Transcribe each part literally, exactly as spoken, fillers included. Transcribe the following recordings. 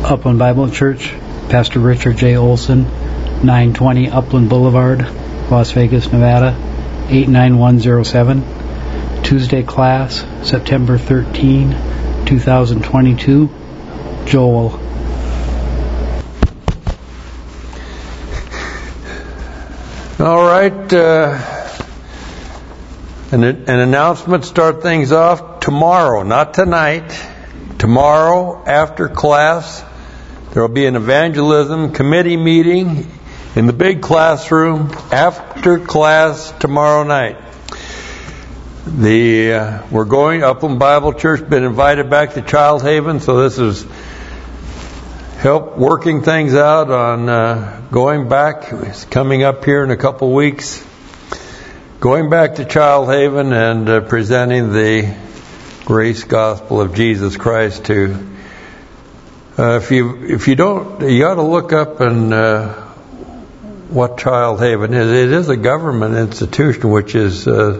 Upland Bible Church, Pastor Richard J. Olson, nine twenty Upland Boulevard, Las Vegas, Nevada, eight nine one zero seven. Tuesday class, September thirteenth, twenty twenty-two. Joel. All right. Uh, an, an announcement to start things off. Tomorrow, not tonight. Tomorrow, after class, there will be an evangelism committee meeting in the big classroom after class tomorrow night. The uh, we're going Upland Bible Church been invited back to Child Haven, so this is help working things out on uh, going back. It's coming up here in a couple weeks. Going back to Child Haven and uh, presenting the grace gospel of Jesus Christ to. Uh, if you if you don't, you got to look up and uh, what Child Haven is. It is a government institution, which is uh,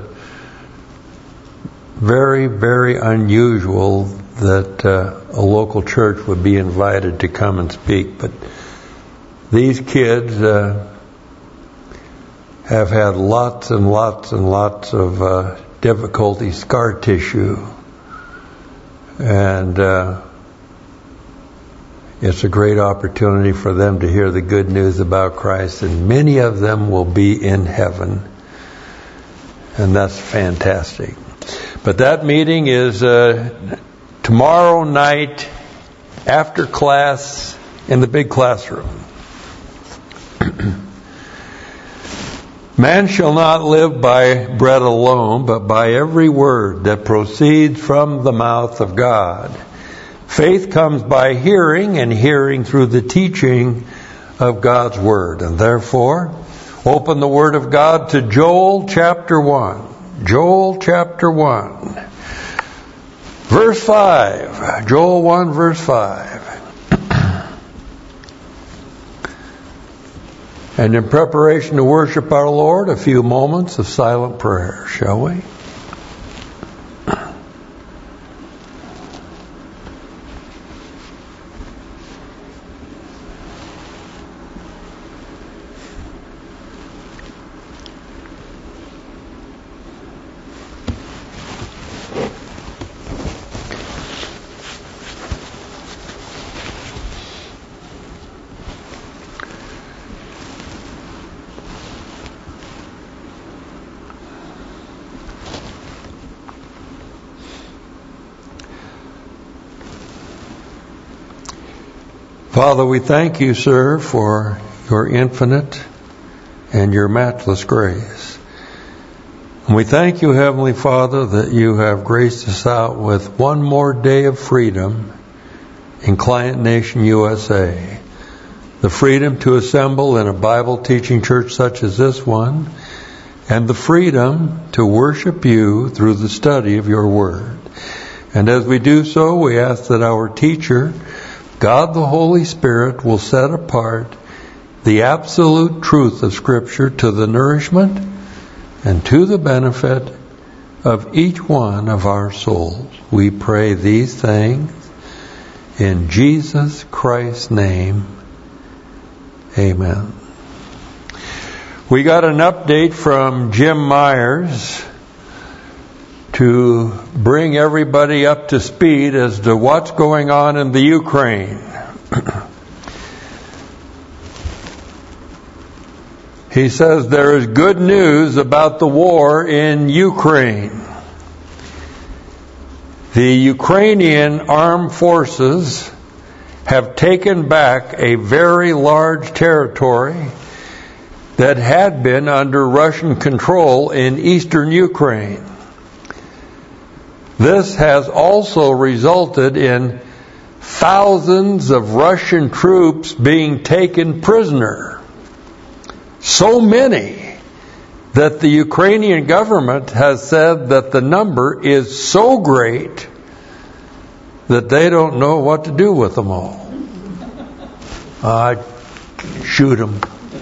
very very unusual that uh, a local church would be invited to come and speak. But these kids uh, have had lots and lots and lots of uh, difficulty, scar tissue, and uh, it's a great opportunity for them to hear the good news about Christ, and many of them will be in heaven, and that's fantastic. But that meeting is uh, tomorrow night after class in the big classroom. Man shall not live by bread alone, but by every word that proceeds from the mouth of God. Faith comes by hearing, and hearing through the teaching of God's Word. And therefore, open the Word of God to Joel chapter one. Joel chapter one. Verse five. Joel one verse five. And in preparation to worship our Lord, a few moments of silent prayer, shall we? Father, we thank you, sir, for your infinite and your matchless grace. And we thank you, Heavenly Father, that you have graced us out with one more day of freedom in Client Nation, U S A. The freedom to assemble in a Bible-teaching church such as this one, and the freedom to worship you through the study of your Word. And as we do so, we ask that our teacher, God the Holy Spirit, will set apart the absolute truth of Scripture to the nourishment and to the benefit of each one of our souls. We pray these things in Jesus Christ's name. Amen. We got an update from Jim Myers to bring everybody up to speed as to what's going on in the Ukraine. He says there is good news about the war in Ukraine. The Ukrainian armed forces have taken back a very large territory that had been under Russian control in eastern Ukraine. This has also resulted in thousands of Russian troops being taken prisoner. So many that the Ukrainian government has said that the number is so great that they don't know what to do with them all. I'd shoot them.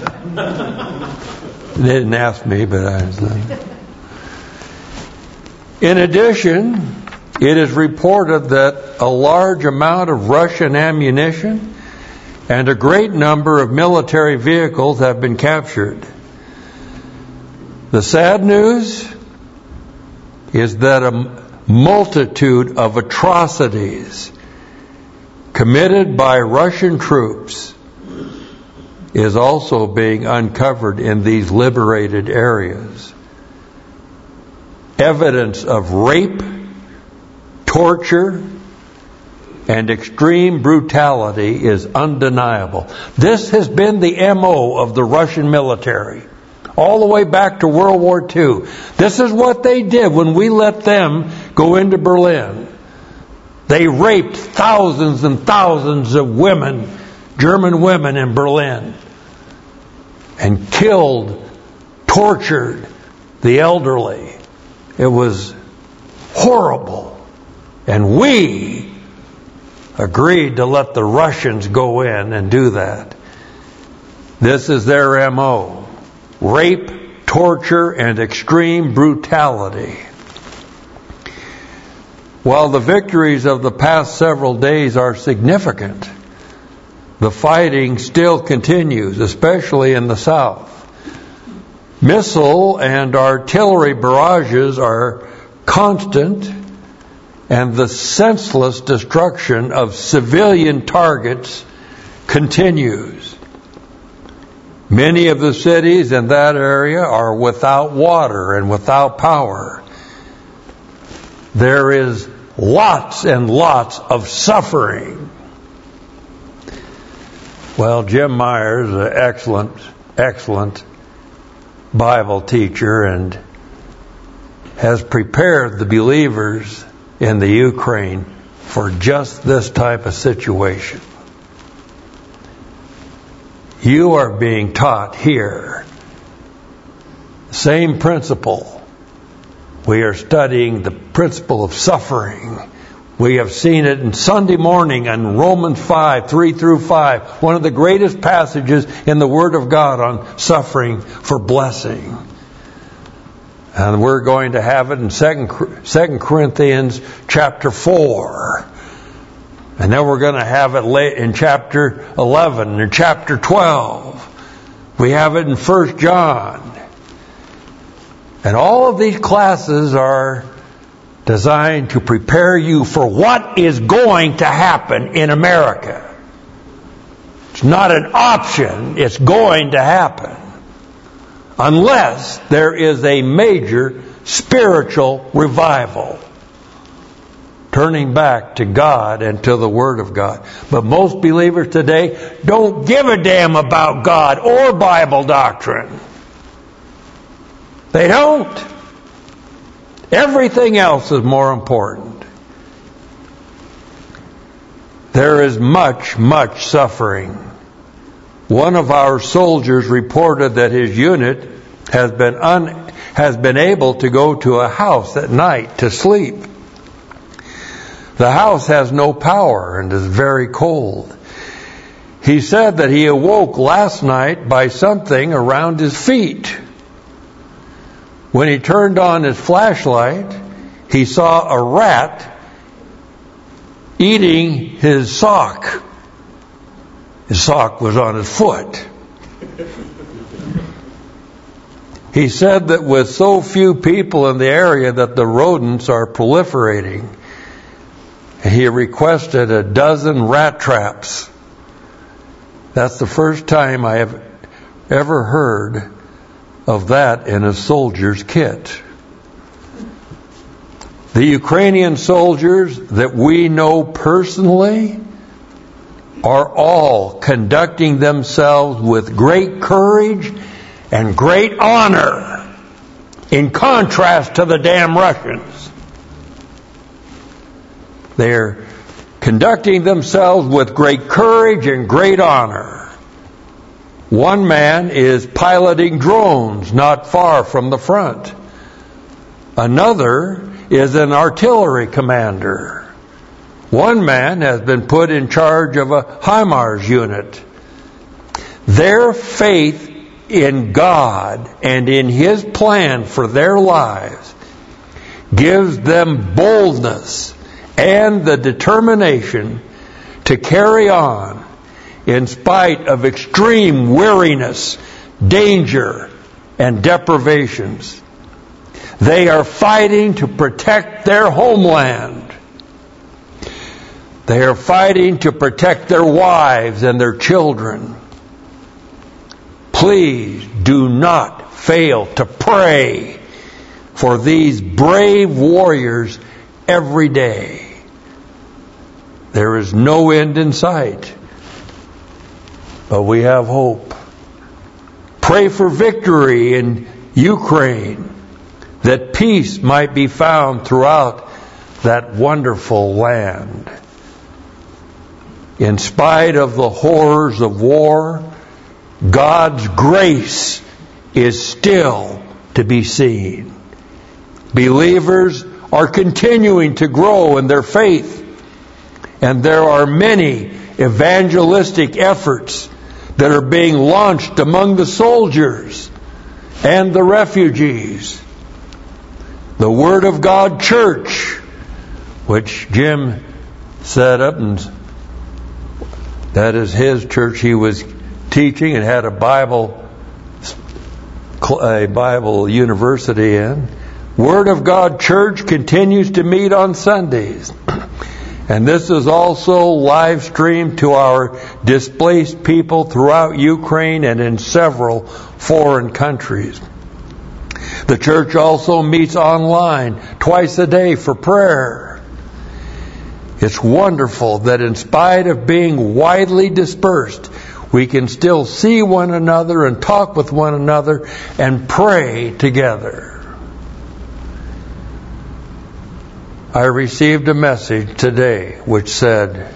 They didn't ask me, but I was like. In addition, It is reported that a large amount of Russian ammunition and a great number of military vehicles have been captured. The sad news is that a multitude of atrocities committed by Russian troops is also being uncovered in these liberated areas. Evidence of rape, torture, and extreme brutality is undeniable. This has been the M O of the Russian military all the way back to World War Two. This is what they did when we let them go into Berlin. They raped thousands and thousands of women, German women in Berlin, and killed, tortured the elderly. It was horrible. And we agreed to let the Russians go in and do that. This is their M O. Rape, torture, and extreme brutality. While the victories of the past several days are significant, the fighting still continues, especially in the south. Missile and artillery barrages are constant, and the senseless destruction of civilian targets continues. Many of the cities in that area are without water and without power. There is lots and lots of suffering. Well, Jim Myers, an excellent, excellent Bible teacher, and has prepared the believers in the Ukraine for just this type of situation. You are being taught here same principle. We are studying the principle of suffering. We have seen it in Sunday morning in Romans five, three through five, one of the greatest passages in the Word of God on suffering for blessing. And we're going to have it in Second Corinthians chapter four. And then we're going to have it late in chapter eleven and chapter twelve. We have it in First John. And all of these classes are designed to prepare you for what is going to happen in America. It's not an option, it's going to happen. Unless there is a major spiritual revival. Turning back to God and to the Word of God. But most believers today don't give a damn about God or Bible doctrine. They don't. Everything else is more important. There is much, much suffering. One of our soldiers reported that his unit has been un, has been able to go to a house at night to sleep. The house has no power and is very cold. He said that he awoke last night by something around his feet. When he turned on his flashlight, he saw a rat eating his sock. His sock was on his foot. He said that with so few people in the area that the rodents are proliferating. He requested a dozen rat traps. That's the first time I have ever heard of that in a soldier's kit. The Ukrainian soldiers that we know personally are all conducting themselves with great courage and great honor, in contrast to the damn Russians. They're conducting themselves with great courage and great honor. One man is piloting drones not far from the front. Another is an artillery commander. One man has been put in charge of a HIMARS unit. Their faith in God and in His plan for their lives gives them boldness and the determination to carry on in spite of extreme weariness, danger, and deprivations. They are fighting to protect their homeland. They are fighting to protect their wives and their children. Please do not fail to pray for these brave warriors every day. There is no end in sight, but we have hope. Pray for victory in Ukraine, that peace might be found throughout that wonderful land. In spite of the horrors of war, God's grace is still to be seen. Believers are continuing to grow in their faith, and there are many evangelistic efforts that are being launched among the soldiers and the refugees. The Word of God Church, which Jim set up, and that is his church he was teaching and had a Bible a Bible university in. Word of God Church continues to meet on Sundays. And this is also live streamed to our displaced people throughout Ukraine and in several foreign countries. The church also meets online twice a day for prayer. It's wonderful that in spite of being widely dispersed, we can still see one another and talk with one another and pray together. I received a message today which said,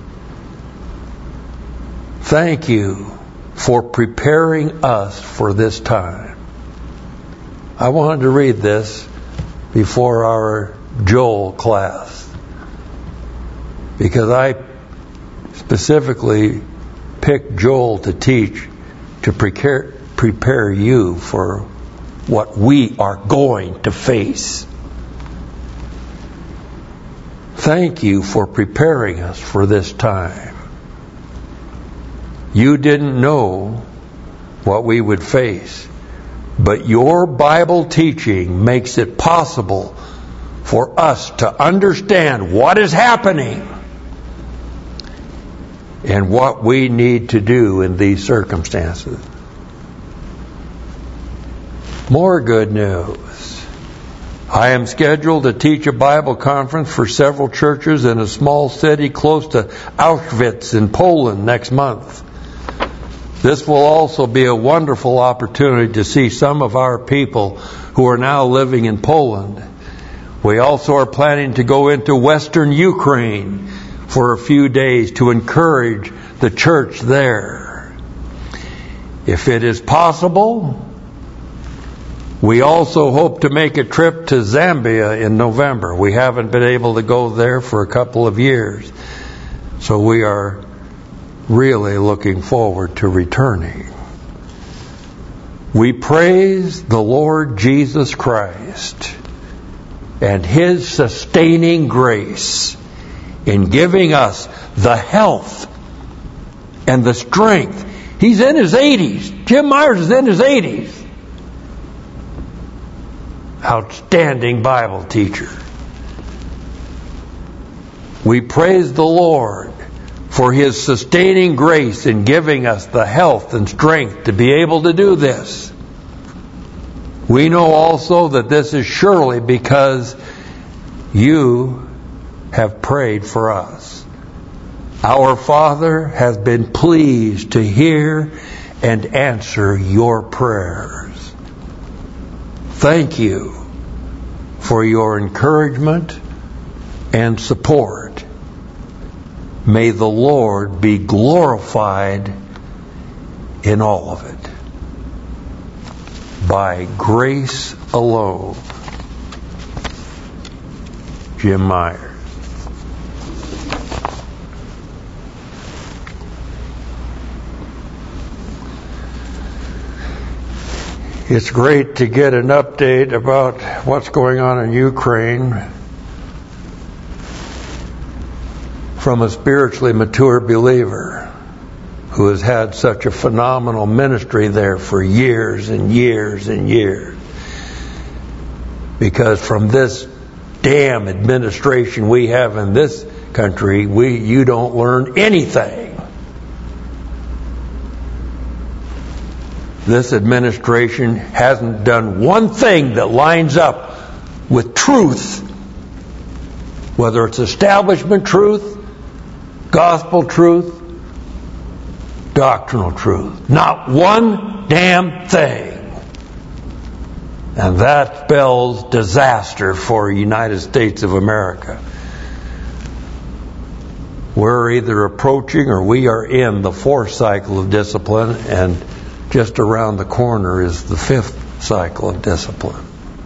"Thank you for preparing us for this time." I wanted to read this before our Joel class, because I specifically picked Joel to teach to prepare, prepare you for what we are going to face. Thank you for preparing us for this time. You didn't know what we would face, but your Bible teaching makes it possible for us to understand what is happening and what we need to do in these circumstances. More good news. I am scheduled to teach a Bible conference for several churches in a small city close to Auschwitz in Poland next month. This will also be a wonderful opportunity to see some of our people who are now living in Poland. We also are planning to go into Western Ukraine for a few days to encourage the church there. If it is possible, we also hope to make a trip to Zambia in November. We haven't been able to go there for a couple of years, so we are really looking forward to returning. We praise the Lord Jesus Christ and His sustaining grace in giving us the health and the strength. He's in his eighties. Jim Myers is in his eighties. Outstanding Bible teacher. We praise the Lord for His sustaining grace in giving us the health and strength to be able to do this. We know also that this is surely because you have prayed for us. Our Father has been pleased to hear and answer your prayers. Thank you for your encouragement and support. May the Lord be glorified in all of it. By grace alone. Jim Myers. It's great to get an update about what's going on in Ukraine from a spiritually mature believer who has had such a phenomenal ministry there for years and years and years. Because from this damn administration we have in this country, we you don't learn anything. This administration hasn't done one thing that lines up with truth, whether it's establishment truth, gospel truth, doctrinal truth. Not one damn thing. And that spells disaster for the United States of America. We're either approaching or we are in the fourth cycle of discipline, and just around the corner is the fifth cycle of discipline.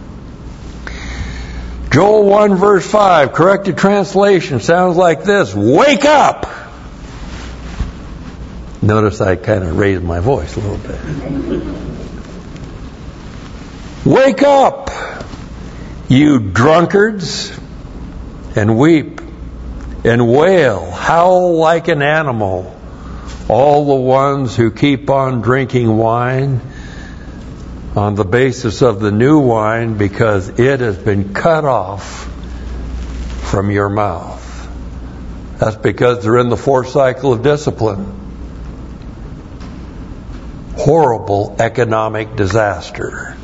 Joel one verse five, corrected translation, sounds like this: wake up! Notice I kind of raised my voice a little bit. Wake up, you drunkards, and weep and wail, howl like an animal, all the ones who keep on drinking wine on the basis of the new wine, because it has been cut off from your mouth. That's because they're in the fourth cycle of discipline. Horrible economic disaster.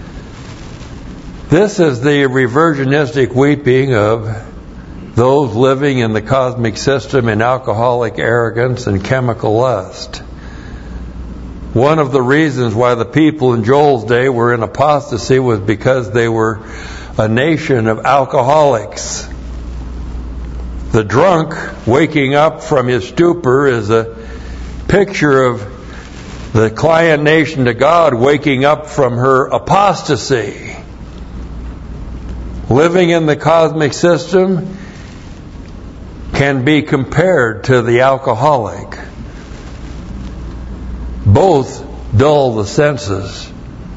This is the reversionistic weeping of those living in the cosmic system in alcoholic arrogance and chemical lust. One of the reasons why the people in Joel's day were in apostasy was because they were a nation of alcoholics. The drunk waking up from his stupor is a picture of the client nation to God waking up from her apostasy. Living in the cosmic system can be compared to the alcoholic. Both dull the senses.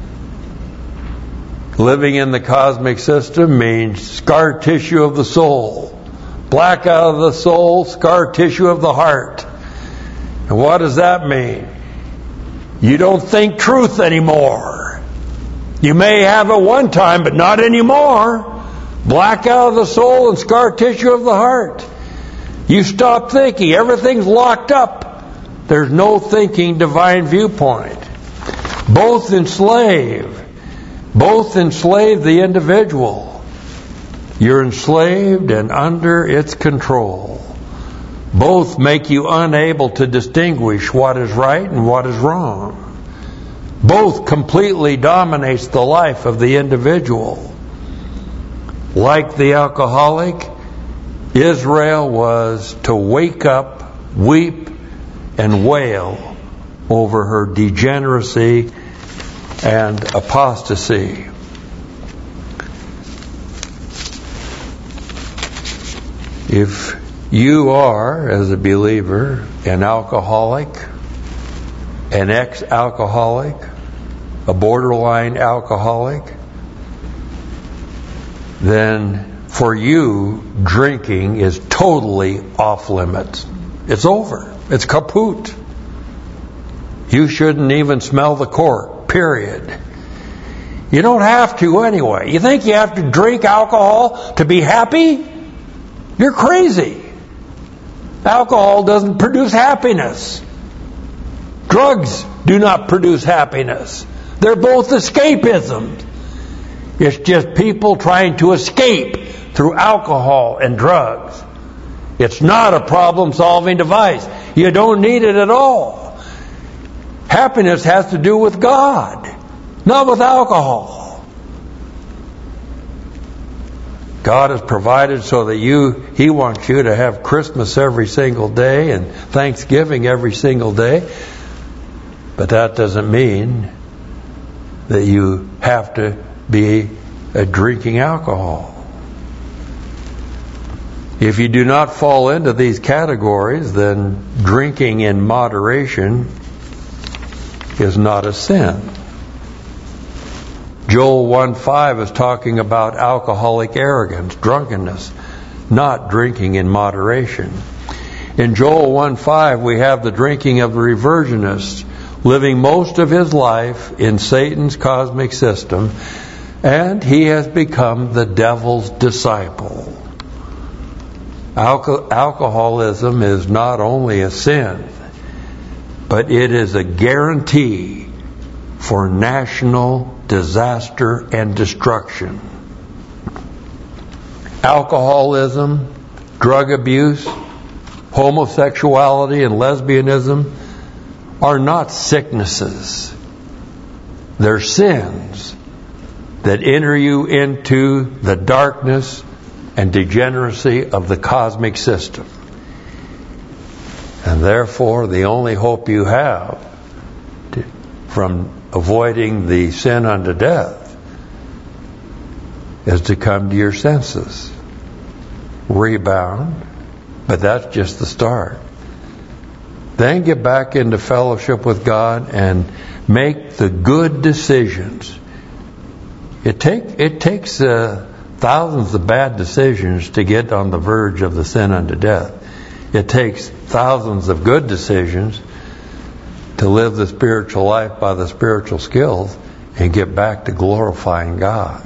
Living in the cosmic system means scar tissue of the soul, blackout of the soul, scar tissue of the heart. And what does that mean? You don't think truth anymore. You may have it one time, but not anymore. Blackout of the soul and scar tissue of the heart. You stop thinking. Everything's locked up. There's no thinking divine viewpoint. Both enslave. Both enslave the individual. You're enslaved and under its control. Both make you unable to distinguish what is right and what is wrong. Both completely dominates the life of the individual. Like the alcoholic, Israel was to wake up, weep, and wail over her degeneracy and apostasy. If you are, as a believer, an alcoholic, an ex-alcoholic, a borderline alcoholic, then for you, drinking is totally off limits. It's over. It's kaput. You shouldn't even smell the cork, period. You don't have to anyway. You think you have to drink alcohol to be happy? You're crazy. Alcohol doesn't produce happiness. Drugs do not produce happiness. They're both escapisms. It's just people trying to escape through alcohol and drugs. It's not a problem-solving device. You don't need it at all. Happiness has to do with God, not with alcohol. God has provided so that you, He wants you to have Christmas every single day and Thanksgiving every single day. But that doesn't mean that you have to be uh, drinking alcohol. If you do not fall into these categories, then drinking in moderation is not a sin. Joel one five is talking about alcoholic arrogance, drunkenness, not drinking in moderation. In Joel one five, we have the drinking of the reversionist, living most of his life in Satan's cosmic system, and he has become the devil's disciple. Alco- alcoholism is not only a sin, but it is a guarantee for national disaster and destruction. Alcoholism, drug abuse, homosexuality, and lesbianism are not sicknesses. They're sins that enter you into the darkness and degeneracy of the cosmic system. And therefore, the only hope you have to, from avoiding the sin unto death is to come to your senses. Rebound, but that's just the start. Then get back into fellowship with God and make the good decisions. It take it takes uh, thousands of bad decisions to get on the verge of the sin unto death. It takes thousands of good decisions to live the spiritual life by the spiritual skills and get back to glorifying God.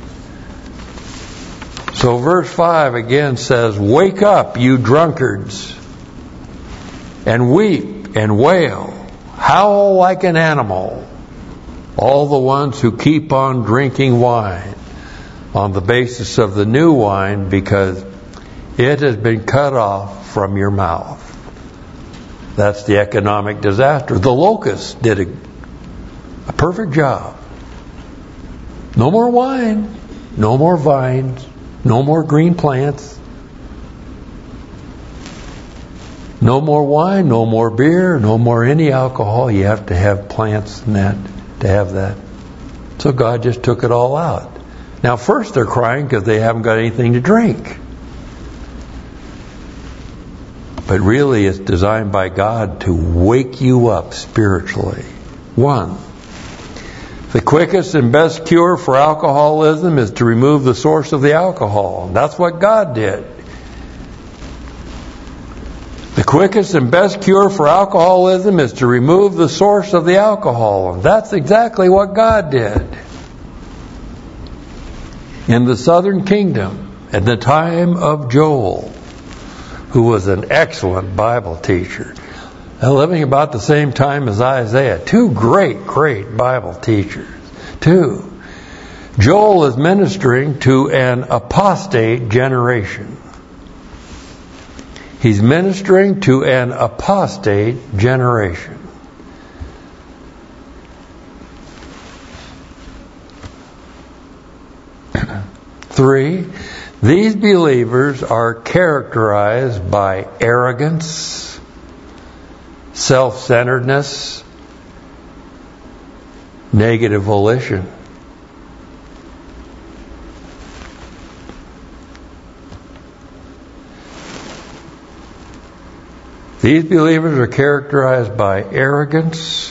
So verse five again says, "Wake up, you drunkards, and weep and wail, howl like an animal, all the ones who keep on drinking wine on the basis of the new wine, because it has been cut off from your mouth." That's the economic disaster. The locusts did a, a perfect job. No more wine, no more vines, no more green plants, no more wine, no more beer, no more any alcohol. You have to have plants and that to have that. So God just took it all out. Now first they're crying because they haven't got anything to drink. But really it's designed by God to wake you up spiritually. One, the quickest and best cure for alcoholism is to remove the source of the alcohol. That's what God did. The quickest and best cure for alcoholism is to remove the source of the alcohol. And that's exactly what God did. In the southern kingdom, at the time of Joel, who was an excellent Bible teacher, living about the same time as Isaiah, two great, great Bible teachers. Two, Joel is ministering to an apostate generation. He's ministering to an apostate generation. Three, these believers are characterized by arrogance, self-centeredness, negative volition. These believers are characterized by arrogance,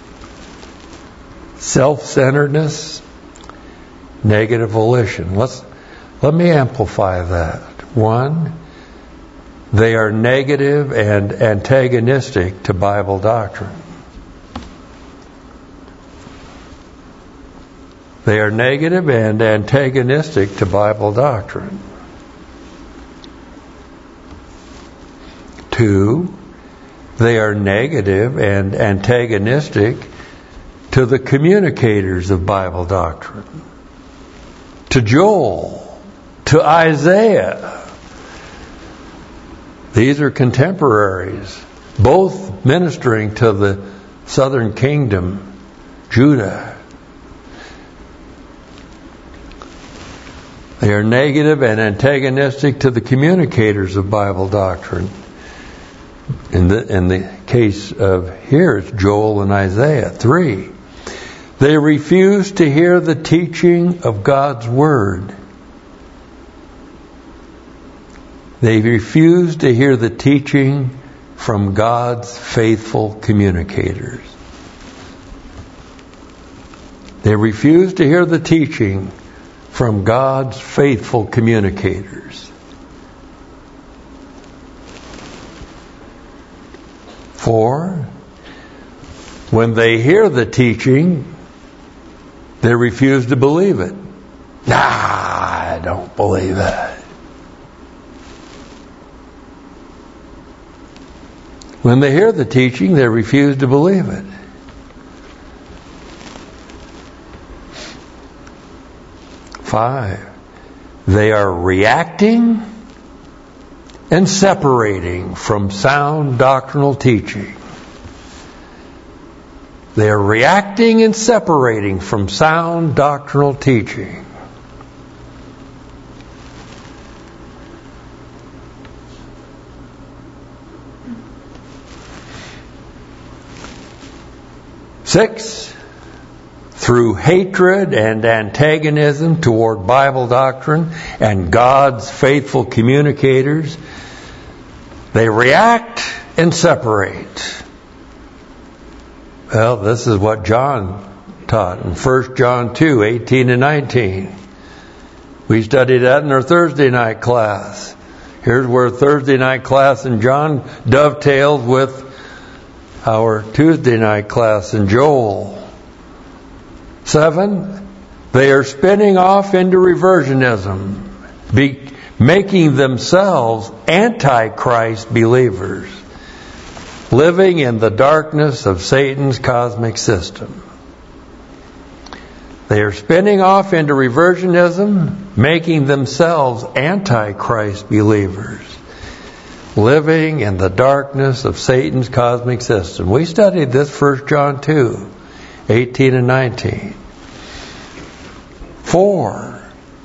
self-centeredness, negative volition. Let's let me amplify that. One, they are negative and antagonistic to Bible doctrine. They are negative and antagonistic to Bible doctrine. Two, they are negative and antagonistic to the communicators of Bible doctrine. To Joel, to Isaiah. These are contemporaries, both ministering to the southern kingdom, Judah. They are negative and antagonistic to the communicators of Bible doctrine. In the, in the case of here, it's Joel and Isaiah. Three, they refuse to hear the teaching of God's Word. They refuse to hear the teaching from God's faithful communicators. They refuse to hear the teaching from God's faithful communicators. Four, when they hear the teaching, they refuse to believe it. Nah, I don't believe that. When they hear the teaching, they refuse to believe it. Five, they are reacting and separating from sound doctrinal teaching. They are reacting and separating from sound doctrinal teaching. Six, through hatred and antagonism toward Bible doctrine and God's faithful communicators, they react and separate. Well, this is what John taught in First John two, eighteen and nineteen. We studied that in our Thursday night class. Here's where Thursday night class in John dovetails with our Tuesday night class in Joel. Seven, they are spinning off into reversionism, be, making themselves antichrist believers, living in the darkness of Satan's cosmic system. They are spinning off into reversionism, making themselves antichrist believers, living in the darkness of Satan's cosmic system. We studied this First John two, eighteen and nineteen. Four.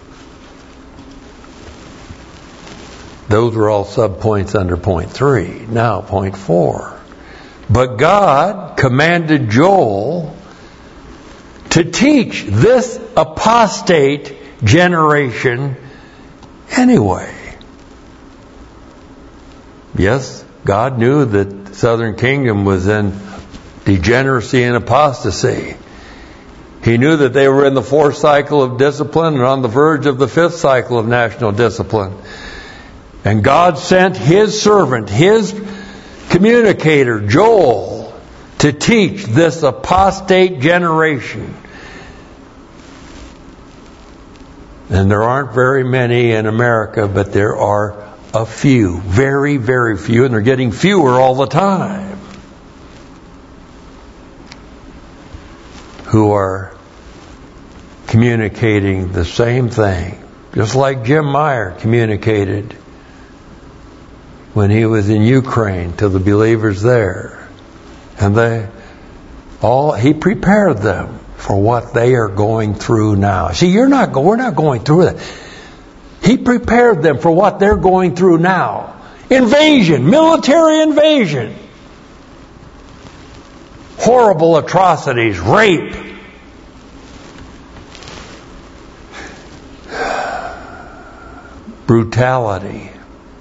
Those were all subpoints under point three. Now, point four. But God commanded Joel to teach this apostate generation anyway. Yes, God knew that the southern kingdom was in degeneracy and apostasy. He knew that they were in the fourth cycle of discipline and on the verge of the fifth cycle of national discipline. And God sent His servant, His communicator, Joel, to teach this apostate generation. And there aren't very many in America, but there are a few, very, very few, and they're getting fewer all the time, who are communicating the same thing, just like Jim Meyer communicated when he was in Ukraine to the believers there. And they all he prepared them for what they are going through now. See, you're not go, we're not going through that. He prepared them for what they're going through now. Invasion, military invasion. Horrible atrocities, rape. Brutality.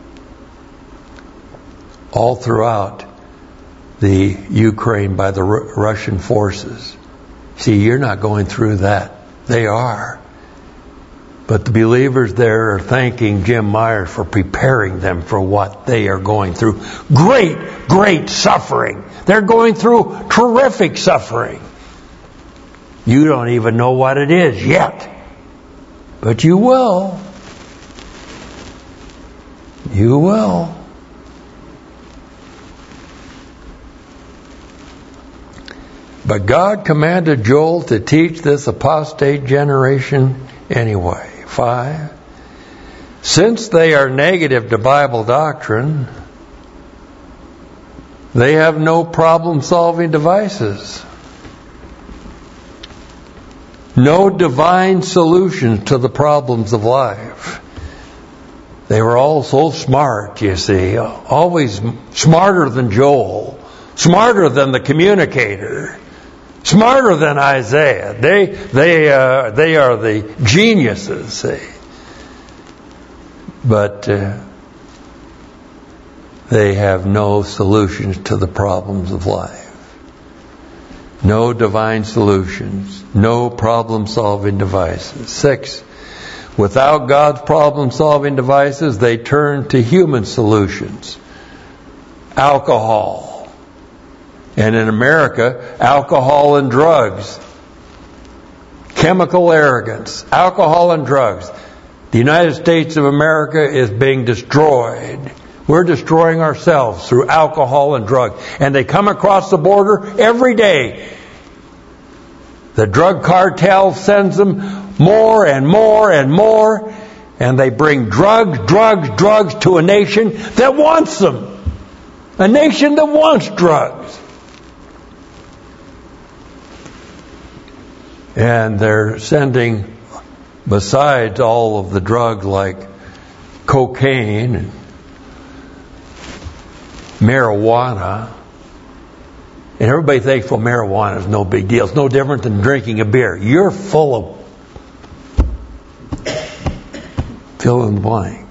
All throughout the Ukraine by the R- Russian forces. See, you're not going through that. They are. But the believers there are thanking Jim Meyer for preparing them for what they are going through. Great, great suffering. They're going through terrific suffering. You don't even know what it is yet. But you will. You will. But God commanded Joel to teach this apostate generation anyway. Five. Since they are negative to Bible doctrine, they have no problem-solving devices. No divine solutions to the problems of life. They were all so smart, you see, always smarter than Joel, smarter than the communicator, smarter than Isaiah. They they uh, they are the geniuses, see. But uh, they have no solutions to the problems of life. No divine solutions. No problem-solving devices. Six, without God's problem-solving devices, they turn to human solutions. Alcohol. And in America, alcohol and drugs. Chemical arrogance. Alcohol and drugs. The United States of America is being destroyed. We're destroying ourselves through alcohol and drugs. And they come across the border every day. The drug cartel sends them more and more and more. And they bring drugs, drugs, drugs to a nation that wants them. A nation that wants drugs. And they're sending, besides all of the drugs like cocaine and marijuana, and everybody thinks, well, marijuana is no big deal. It's no different than drinking a beer. You're full of fill in the blank.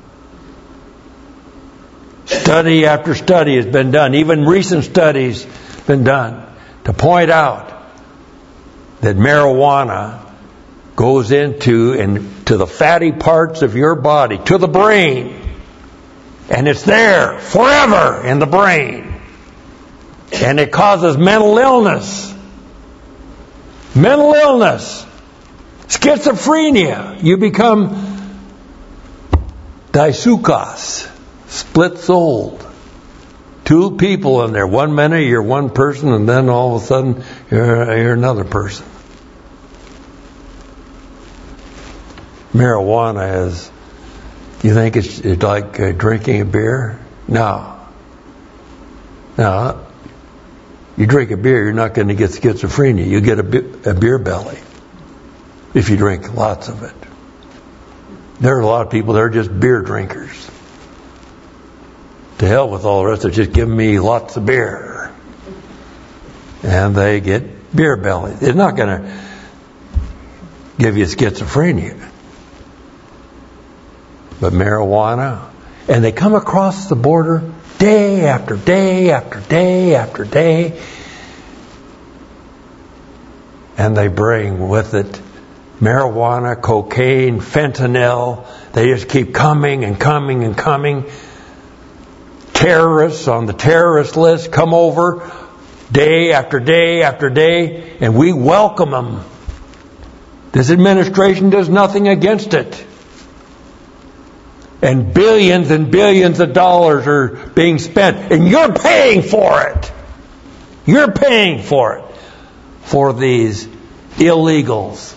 Study after study has been done, even recent studies been done, to point out that marijuana goes into and to the fatty parts of your body, to the brain, and it's there forever in the brain, and it causes mental illness, mental illness, schizophrenia. You become daisukas, split-souled. Two people in there. One minute you're one person, and then all of a sudden you're, you're another person. Marijuana is, you think it's, it's like uh, drinking a beer? No. No. You drink a beer, you're not going to get schizophrenia. You get a, bi- a beer belly if you drink lots of it. There are a lot of people that are just beer drinkers. To hell with all the rest of it, just give me lots of beer. And they get beer belly. It's not going to give you schizophrenia. But marijuana, and they come across the border day after day after day after day, and they bring with it marijuana, cocaine, fentanyl. They just keep coming and coming and coming. Terrorists on the terrorist list come over day after day after day, and we welcome them. This administration does nothing against it. And billions and billions of dollars are being spent, and you're paying for it. You're paying for it. For these illegals.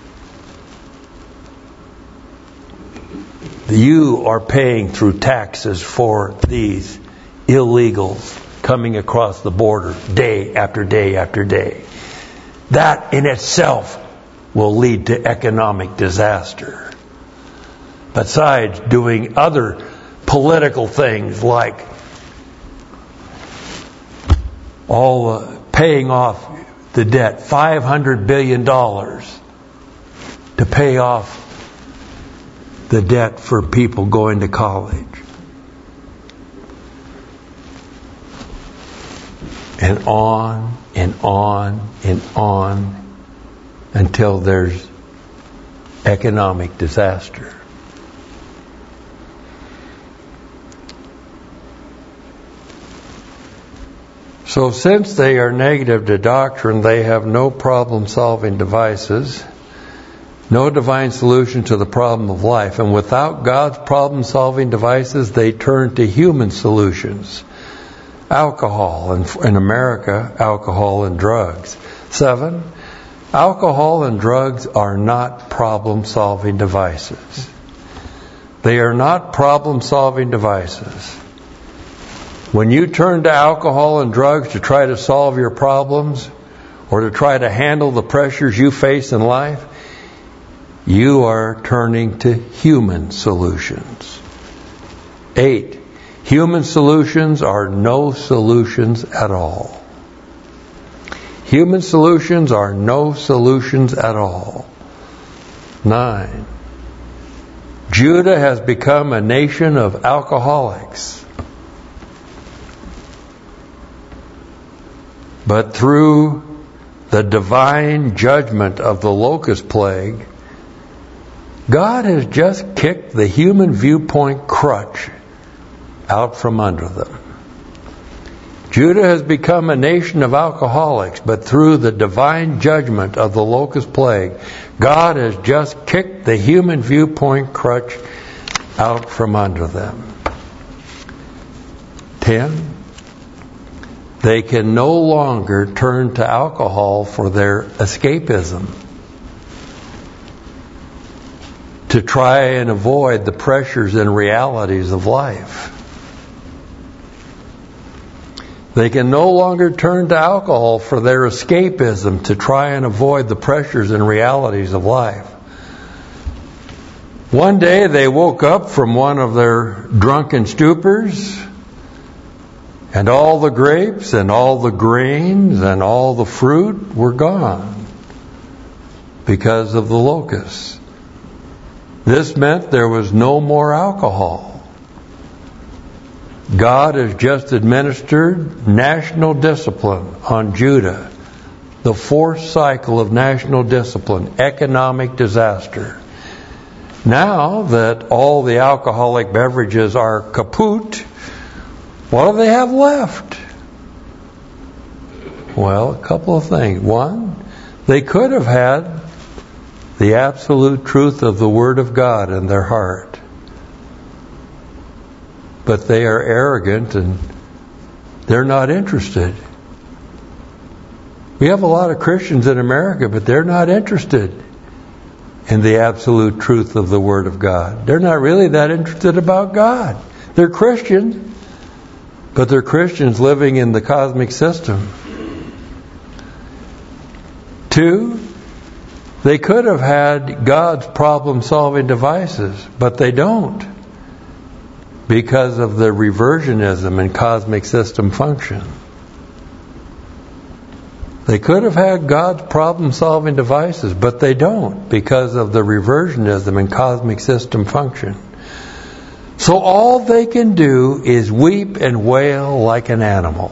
You are paying through taxes for these illegals coming across the border day after day after day. That in itself will lead to economic disaster. Besides doing other political things like all uh, paying off the debt, five hundred billion dollars to pay off the debt for people going to college. And on and on and on until there's economic disaster. So since they are negative to doctrine, they have no problem-solving devices, no divine solution to the problem of life. And without God's problem-solving devices, they turn to human solutions. Alcohol, and in America, alcohol and drugs. Seven, alcohol and drugs are not problem-solving devices. They are not problem-solving devices. When you turn to alcohol and drugs to try to solve your problems or to try to handle the pressures you face in life, you are turning to human solutions. Eight, human solutions are no solutions at all. Human solutions are no solutions at all. Nine, Judah has become a nation of alcoholics. But through the divine judgment of the locust plague, God has just kicked the human viewpoint crutch out from under them. Judah has become a nation of alcoholics, but through the divine judgment of the locust plague, God has just kicked the human viewpoint crutch out from under them. Ten, they can no longer turn to alcohol for their escapism, to try and avoid the pressures and realities of life. They can no longer turn to alcohol for their escapism, to try and avoid the pressures and realities of life. One day they woke up from one of their drunken stupors, and all the grapes and all the grains and all the fruit were gone because of the locusts. This meant there was no more alcohol. God has just administered national discipline on Judah, the fourth cycle of national discipline, economic disaster. Now that all the alcoholic beverages are kaput, what do they have left? Well, a couple of things. One, they could have had the absolute truth of the Word of God in their heart. But they are arrogant and they're not interested. We have a lot of Christians in America, but they're not interested in the absolute truth of the Word of God. They're not really that interested about God. They're Christians, but they're Christians living in the cosmic system. Two, they could have had God's problem-solving devices, but they don't, because of the reversionism and cosmic system function. They could have had God's problem-solving devices, but they don't, because of the reversionism and cosmic system function. So all they can do is weep and wail like an animal.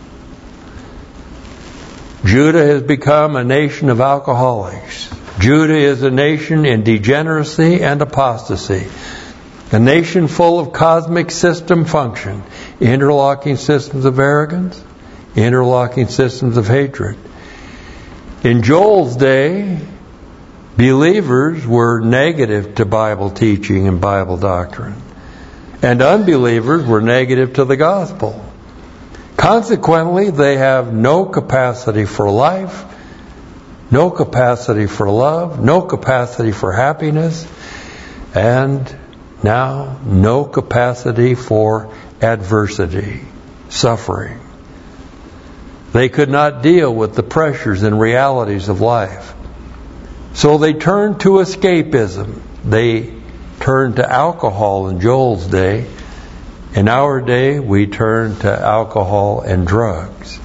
Judah has become a nation of alcoholics. Judah is a nation in degeneracy and apostasy. A nation full of cosmic system function, interlocking systems of arrogance, interlocking systems of hatred. In Joel's day, believers were negative to Bible teaching and Bible doctrine, and unbelievers were negative to the gospel. Consequently, they have no capacity for life, no capacity for love, no capacity for happiness, and now no capacity for adversity, suffering. They could not deal with the pressures and realities of life. So they turned to escapism. They turned to alcohol in Joel's day. In our day, we turn to alcohol and drugs.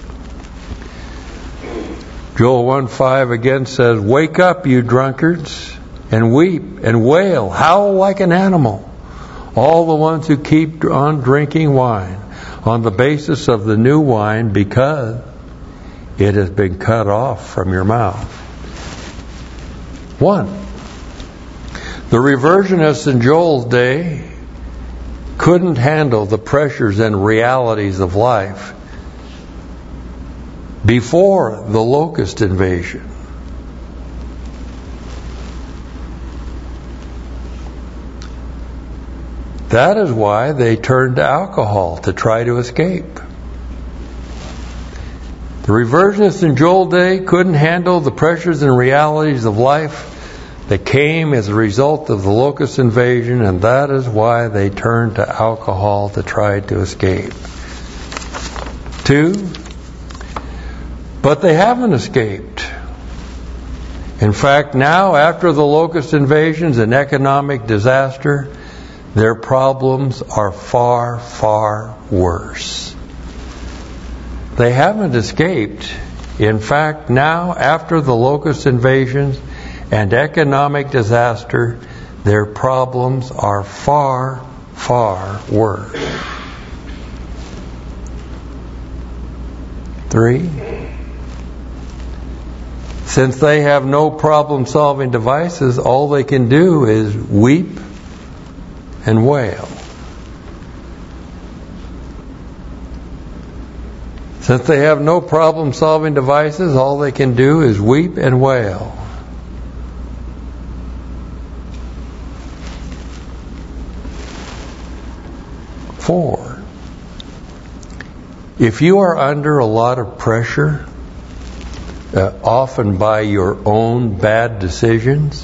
Joel one five again says, "Wake up, you drunkards, and weep and wail, howl like an animal, all the ones who keep on drinking wine on the basis of the new wine, because it has been cut off from your mouth." One, the reversionists in Joel's day couldn't handle the pressures and realities of life before the locust invasion. That is why they turned to alcohol to try to escape. The reversionists in Joel's day couldn't handle the pressures and realities of life that came as a result of the locust invasion, and that is why they turned to alcohol to try to escape. Two, but they haven't escaped. In fact, now, after the locust invasions and economic disaster, their problems are far, far worse. They haven't escaped. In fact, now, after the locust invasions and economic disaster, their problems are far, far worse. Three, Since they have no problem-solving devices, all they can do is weep and wail. Since they have no problem-solving devices, all they can do is weep and wail. Four, if you are under a lot of pressure, uh, often by your own bad decisions,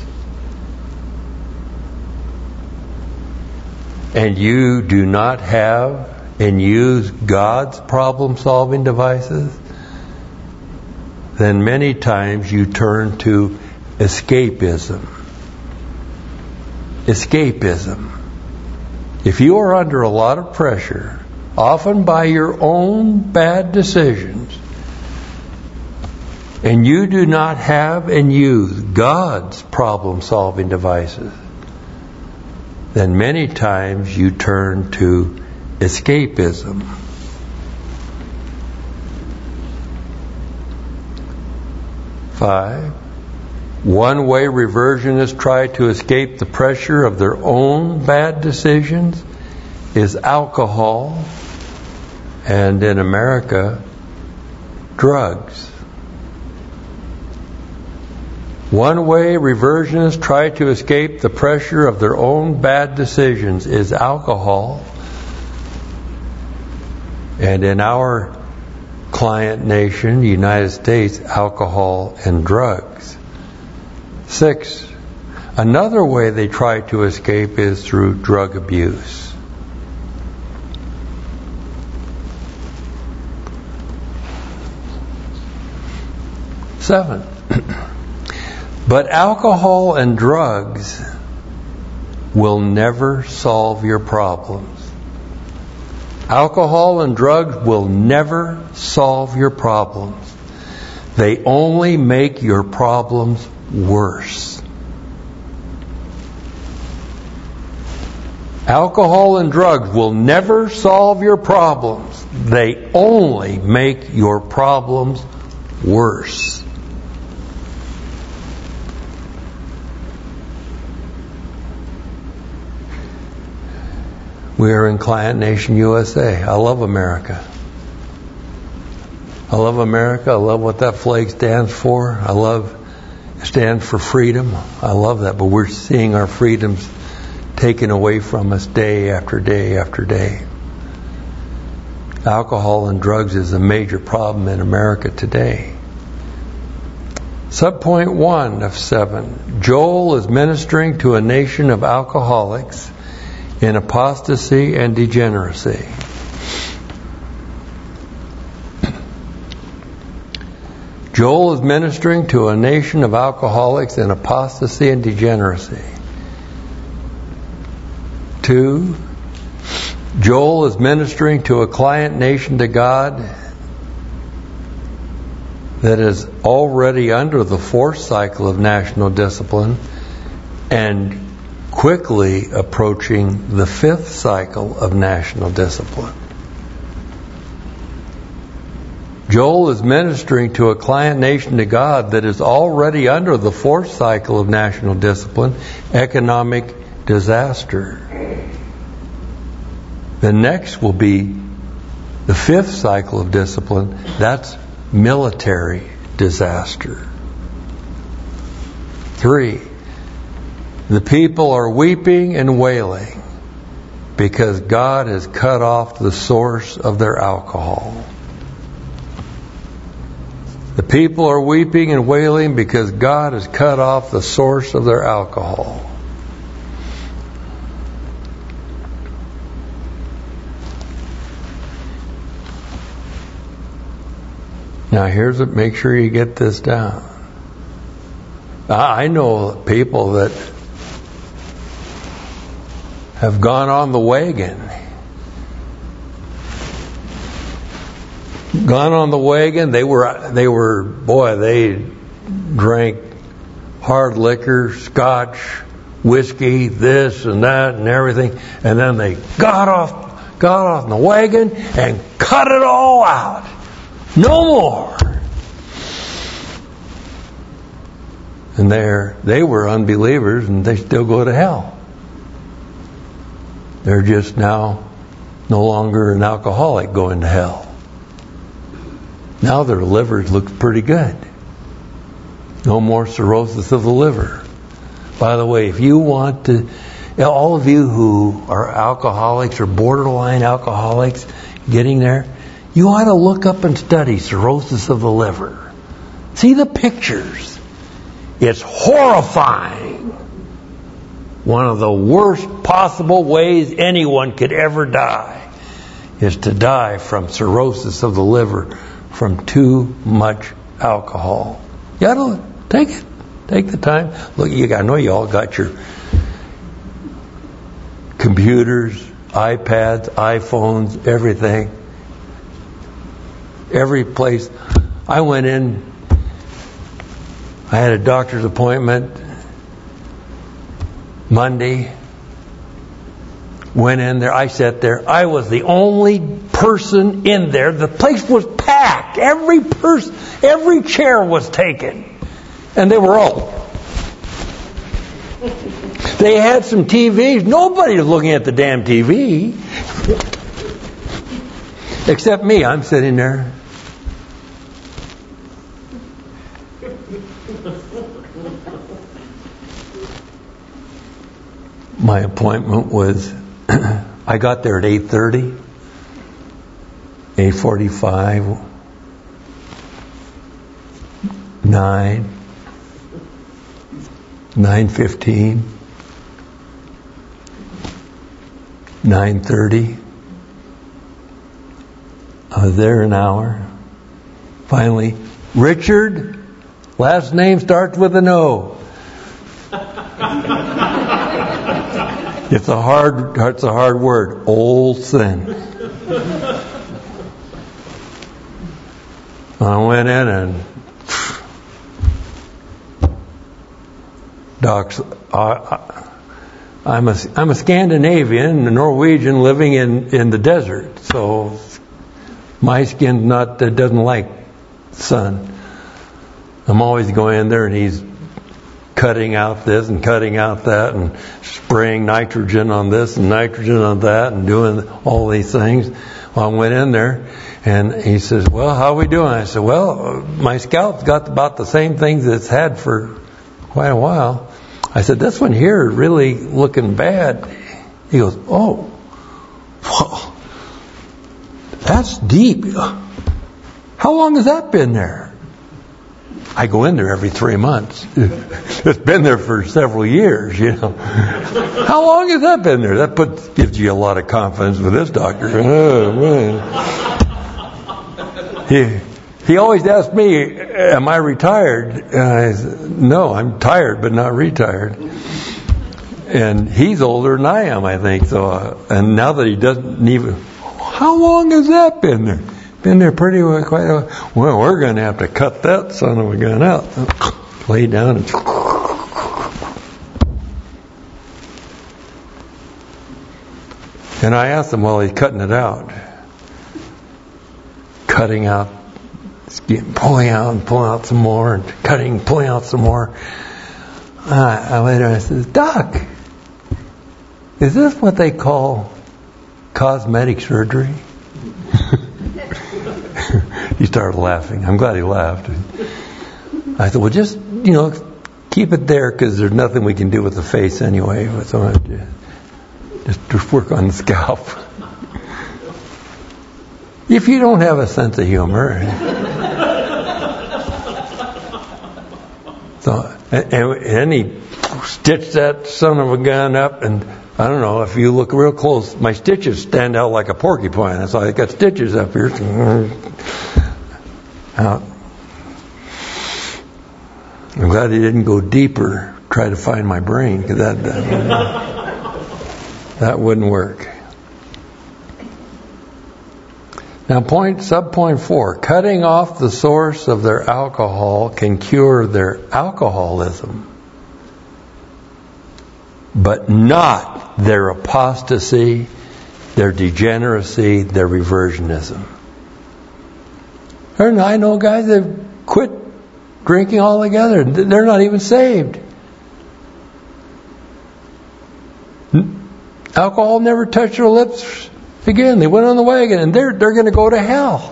and you do not have and use God's problem-solving devices, then many times you turn to escapism. Escapism. If you are under a lot of pressure, often by your own bad decisions, and you do not have and use God's problem-solving devices, then many times you turn to escapism. Five, one way reversionists try to escape the pressure of their own bad decisions is alcohol, and in America, drugs. One way reversionists try to escape the pressure of their own bad decisions is alcohol, and in our client nation, the United States, alcohol and drugs. Six, another way they try to escape is through drug abuse. Seven, but alcohol and drugs will never solve your problems. Alcohol and drugs will never solve your problems. They only make your problems worse. Alcohol and drugs will never solve your problems. They only make your problems worse. We are in Client Nation U S A. I love America. I love America. I love what that flag stands for. I love it stands for freedom. I love that. But we're seeing our freedoms taken away from us day after day after day. Alcohol and drugs is a major problem in America today. Subpoint one of seven. Joel is ministering to a nation of alcoholics in apostasy and degeneracy. Joel is ministering to a nation of alcoholics in apostasy and degeneracy. Two, Joel is ministering to a client nation to God that is already under the fourth cycle of national discipline and quickly approaching the fifth cycle of national discipline. Joel is ministering to a client nation to God that is already under the fourth cycle of national discipline, economic disaster. The next will be the fifth cycle of discipline, that's military disaster. Three, the people are weeping and wailing because God has cut off the source of their alcohol. The people are weeping and wailing because God has cut off the source of their alcohol. Now here's it, make sure you get this down. I know people that have gone on the wagon. Gone on the wagon, they were, they were, boy, they drank hard liquor, scotch, whiskey, this and that and everything, and then they got off, got off the wagon and cut it all out. No more. And they're, they were unbelievers, and they still go to hell. They're just now no longer an alcoholic going to hell. Now their livers look pretty good. No more cirrhosis of the liver. By the way, if you want to, all of you who are alcoholics or borderline alcoholics, getting there, you ought to look up and study cirrhosis of the liver. See the pictures. It's horrifying. One of the worst possible ways anyone could ever die is to die from cirrhosis of the liver from too much alcohol. You ought to take it. Take the time. Look, you, I know you all got your computers, iPads, iPhones, everything. Every place. I went in, I had a doctor's appointment Monday. Went in there, I sat there. I was the only person in there. The place was packed. Every person, every chair was taken. And they were all. They had some T Vs. Nobody was looking at the damn T V. Except me. I'm sitting there. My appointment was, I got there at eight thirty, eight forty-five, nine, nine fifteen, nine thirty. I was there an hour. Finally, Richard, last name starts with an O. It's a hard, it's a hard word. Olson. I went in and docs. I, I'm a I'm a Scandinavian, a Norwegian living in, in the desert, so my skin not uh, doesn't like sun. I'm always going in there, and he's cutting out this and cutting out that and spraying nitrogen on this and nitrogen on that and doing all these things. Well, I went in there and he says, well, how are we doing? I said, well, my scalp's got about the same things it's had for quite a while. I said, this one here is really looking bad. He goes, oh, well, that's deep. How long has that been there? I go in there every three months. It's been there for several years, you know. How long has that been there? That puts, gives you a lot of confidence with this doctor. Oh, man. He, he always asks me, am I retired? And I said, no, I'm tired, but not retired. And he's older than I am, I think. So, uh, and now that he doesn't even, how long has that been there? Been there pretty well, quite a while. Well, we're going to have to cut that son of a gun out. Lay down and. And I asked him while he's cutting it out, cutting out, pulling out and pulling out some more, and cutting, pulling out some more. I, I later I said, Doc, is this what they call cosmetic surgery? He started laughing. I'm glad he laughed. I said, well, just, you know, keep it there because there's nothing we can do with the face anyway. So just, just work on the scalp. If you don't have a sense of humor. So, and, and he stitched that son of a gun up, and I don't know, if you look real close, my stitches stand out like a porcupine. So I got stitches up here. Out. I'm glad he didn't go deeper, try to find my brain, because that, that, that wouldn't work. Now, point sub point four, cutting off the source of their alcohol can cure their alcoholism, but not their apostasy, their degeneracy, their reversionism. And I know guys that quit drinking all together. They're not even saved. Alcohol never touched their lips again. They went on the wagon, and they're they're going to go to hell.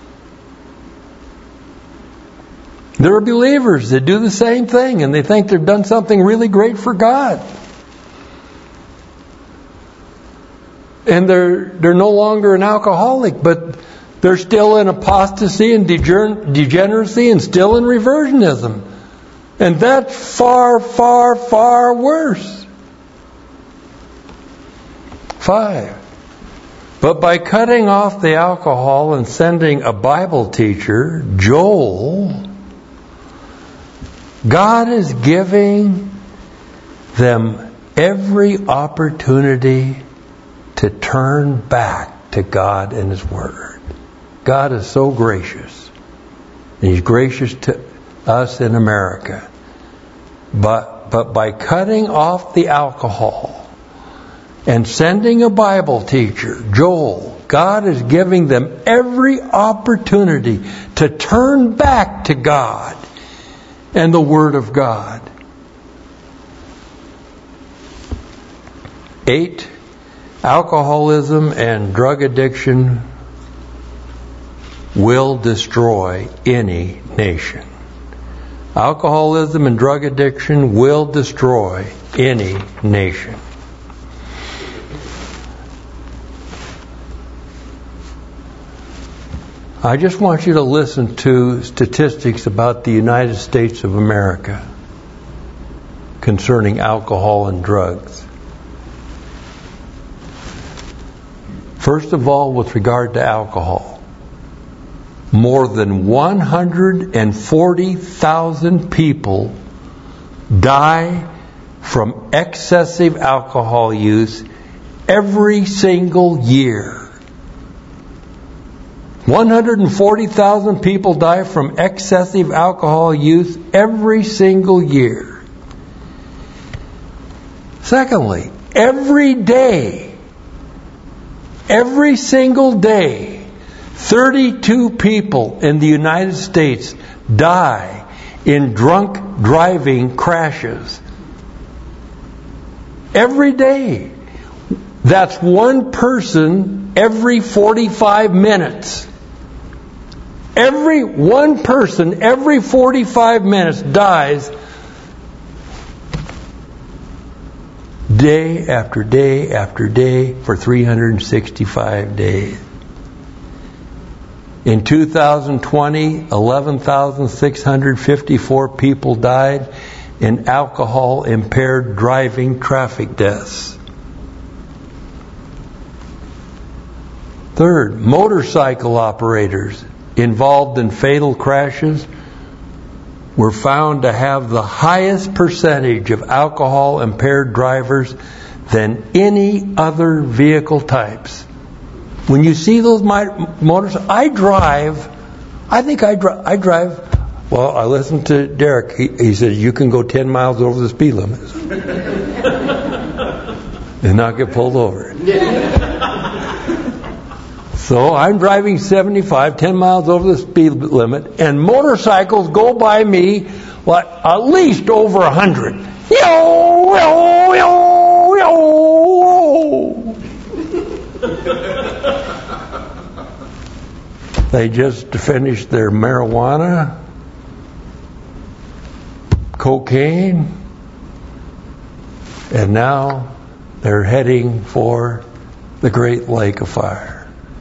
There are believers that do the same thing, and they think they've done something really great for God. And they're they're no longer an alcoholic, but they're still in apostasy and degeneracy and still in reversionism. And that's far, far, far worse. Five. But by cutting off the alcohol and sending a Bible teacher, Joel, God is giving them every opportunity to turn back to God and His Word. God is so gracious. And He's gracious to us in America. But, but by cutting off the alcohol and sending a Bible teacher, Joel, God is giving them every opportunity to turn back to God and the Word of God. Eight, alcoholism and drug addiction will destroy any nation. Alcoholism and drug addiction will destroy any nation. I just want you to listen to statistics about the United States of America concerning alcohol and drugs. First of all, with regard to alcohol, more than one hundred forty thousand people die from excessive alcohol use every single year. one hundred forty thousand people die from excessive alcohol use every single year. Secondly, every day, every single day, thirty-two people in the United States die in drunk driving crashes. Every day. That's one person every forty-five minutes. Every one person every forty-five minutes dies day after day after day for three hundred sixty-five days. In two thousand twenty, eleven thousand six hundred fifty-four people died in alcohol-impaired driving traffic deaths. Third, motorcycle operators involved in fatal crashes were found to have the highest percentage of alcohol-impaired drivers than any other vehicle types. When you see those motors, I drive, I think I, dri- I drive, well, I listened to Derek. He, he said, you can go ten miles over the speed limit and not get pulled over. So I'm driving seventy-five, ten miles over the speed limit, and motorcycles go by me like at least over one hundred. Yo, yo, yo, yo. They just finished their marijuana, cocaine, and now they're heading for the Great Lake of Fire.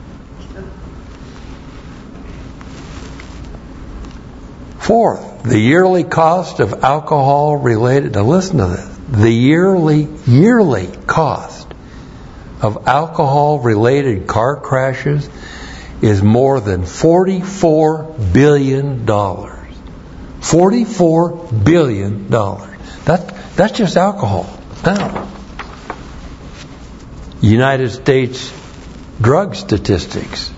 Fourth, the yearly cost of alcohol related, now listen to this, the yearly, yearly cost of alcohol related car crashes is more than forty-four billion dollars. forty-four billion dollars. That, that's just alcohol. Now, United States drug statistics.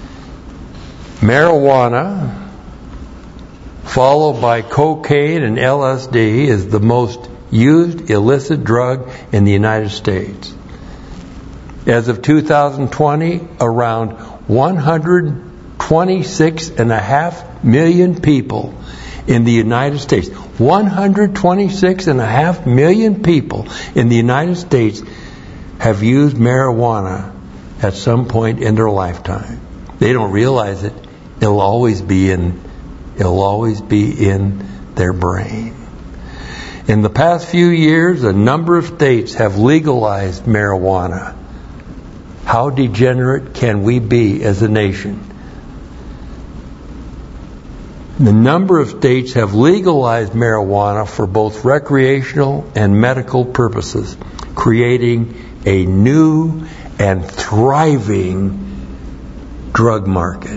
Marijuana, followed by cocaine and L S D, is the most used illicit drug in the United States. As of two thousand twenty, around one hundred twenty-six point five million people in the United States. one hundred twenty-six and a half million people in the United States have used marijuana at some point in their lifetime. They don't realize it. It'll always be in, it'll always be in their brain. In the past few years, a number of states have legalized marijuana. How degenerate can we be as a nation? The number of states have legalized marijuana for both recreational and medical purposes, creating a new and thriving drug market.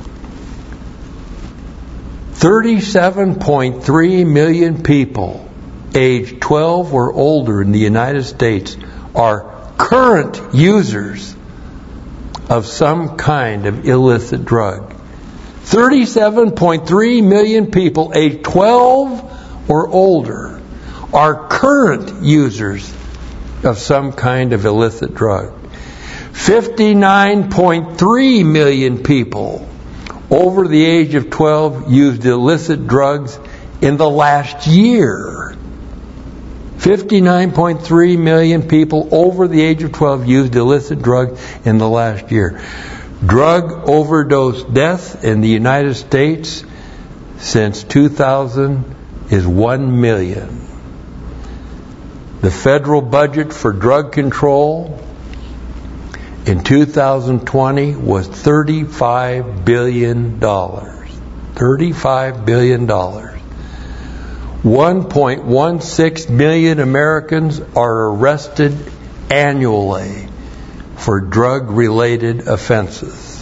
thirty-seven point three million people aged twelve or older in the United States are current users of some kind of illicit drug. thirty-seven point three million people aged twelve or older are current users of some kind of illicit drug. fifty-nine point three million people over the age of twelve used illicit drugs in the last year. fifty-nine point three million people over the age of twelve used illicit drugs in the last year. Drug overdose deaths in the United States since two thousand is one million. The federal budget for drug control in two thousand twenty was thirty-five billion dollars. thirty-five billion dollars. one point one six million Americans are arrested annually for drug-related offenses.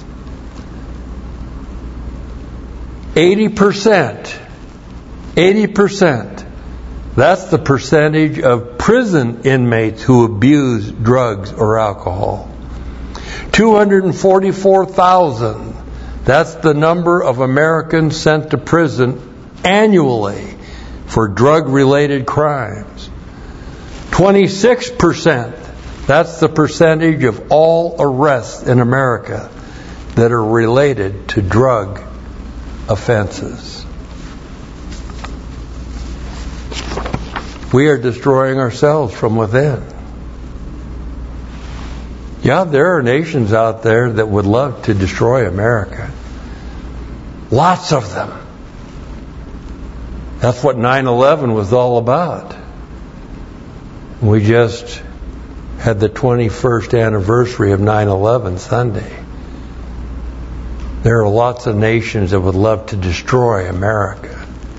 eighty percent, eighty percent, that's the percentage of prison inmates who abuse drugs or alcohol. two hundred forty-four thousand, that's the number of Americans sent to prison annually for drug-related crimes. twenty-six percent, that's the percentage of all arrests in America that are related to drug offenses. We are destroying ourselves from within. Yeah, there are nations out there that would love to destroy America. Lots of them. That's what nine eleven was all about. We just had the twenty-first anniversary of nine eleven Sunday. There are lots of nations that would love to destroy America.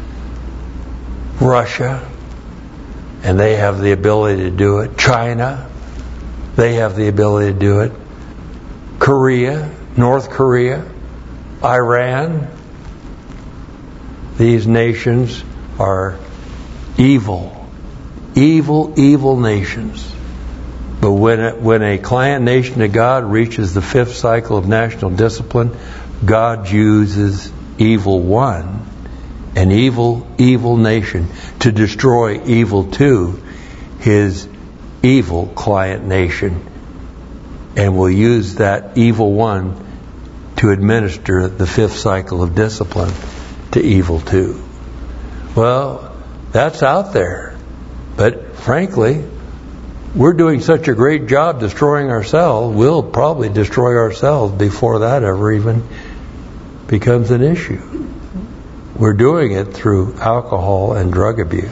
Russia, and they have the ability to do it. China, they have the ability to do it. Korea, North Korea, Iran. These nations are evil, evil, evil nations. But when a, when a client nation of God reaches the fifth cycle of national discipline, God uses evil one, an evil, evil nation, to destroy evil two, his evil client nation, and will use that evil one to administer the fifth cycle of discipline to evil two. Well, that's out there. But frankly, we're doing such a great job destroying ourselves, we'll probably destroy ourselves before that ever even becomes an issue. We're doing it through alcohol and drug abuse.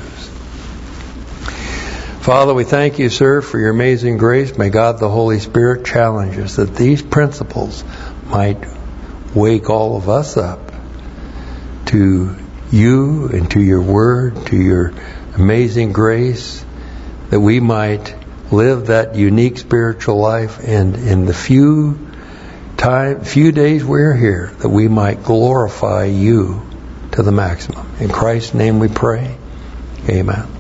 Father, we thank you, sir, for your amazing grace. May God the Holy Spirit challenge us that these principles might wake all of us up to you and to your word, to your amazing grace, that we might live that unique spiritual life, and in the few time, few days we're here, that we might glorify you to the maximum. In Christ's name we pray. Amen.